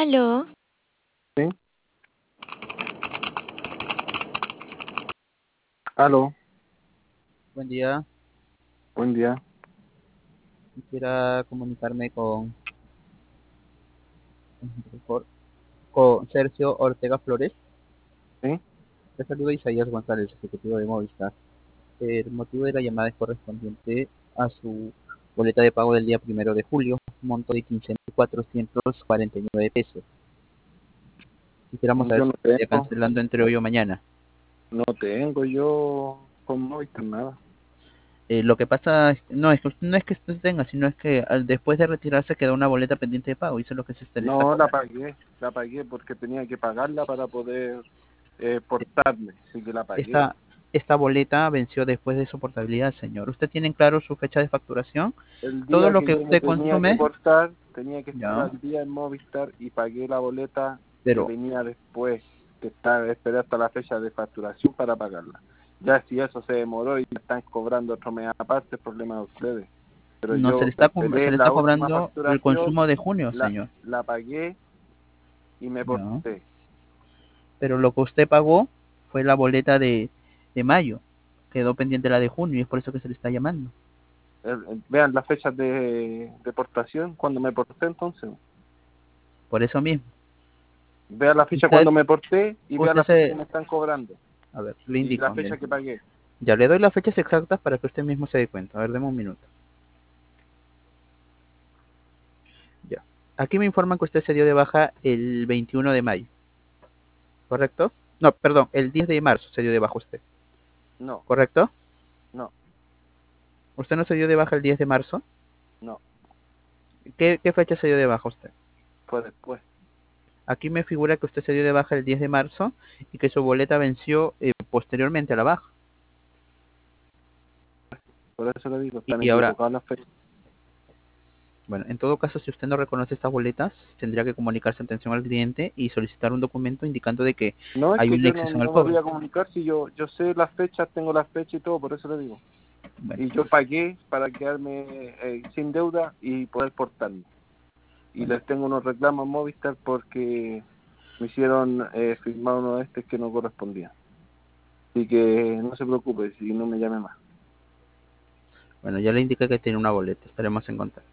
Aló, Sí, aló, Buen día, buen día. quisiera comunicarme con, con Sergio Ortega Flores. Sí, Le saluda Isaías González, ejecutivo de Movistar. El motivo de la llamada es correspondiente a su boleta de pago del día 1 de julio, monto de 15.449 pesos. Quisiéramos saber yo si no estaría tengo, cancelando entre hoy o mañana. no tengo yo con Movistar nada. Lo que pasa no es que usted tenga, sino es que después de retirarse quedó una boleta pendiente de pago y eso es lo que se le está No, cobrando. la pagué porque tenía que pagarla para poder portarme, así que la pagué. Esta, esta boleta venció después de su portabilidad, señor. ¿Usted tiene en claro su fecha de facturación? El Todo día lo que que yo me usted tenía que consume, portar, tenía que estar ya, al día en Movistar y pagué la boleta que pero venía después, que está, esperé hasta la fecha de facturación para pagarla. Ya si eso se demoró y me están cobrando otro mes aparte, es problema de ustedes. Pero no yo se esperé le está la última cobrando el facturación, consumo de junio, señor. la pagué y me Ya. porté. Pero lo que usted pagó fue la boleta de mayo. Quedó pendiente la de junio y es por eso que se le está llamando. Vean las fechas de deportación cuando me porté entonces. Por eso mismo. Vean la fecha Usted, cuando me porté y vean usted la fecha que se, me están cobrando a ver, le y la indico, fecha mire. que pagué. Ya le doy las fechas exactas para que usted mismo se dé cuenta. A ver, deme un minuto. Ya. Aquí me informan que usted se dio de baja el 21 de mayo. ¿Correcto? No, perdón, el 10 de marzo se dio de baja usted. No, ¿Correcto? no, ¿Usted no se dio de baja el 10 de marzo? no, ¿Qué fecha se dio de baja usted? fue después. Aquí me figura que usted se dio de baja el 10 de marzo y que su boleta venció posteriormente a la baja. Por eso le digo, están Y ahora, equivocadas las fechas. bueno, en todo caso, si usted no reconoce estas boletas, tendría que comunicarse en atención al cliente y solicitar un documento indicando de que No, es hay que un yo no, exceso en el no me voy cobro. a comunicar si yo sé las fechas, tengo las fechas y todo, por eso le digo. Bueno, Y yo pagué para quedarme sin deuda y poder portarme. Y bueno, les tengo unos reclamos a Movistar porque me hicieron firmar uno de estos que no correspondía. Así que no se preocupe si no me llame más. bueno, ya le indiqué que tiene una boleta. Estaremos en contacto.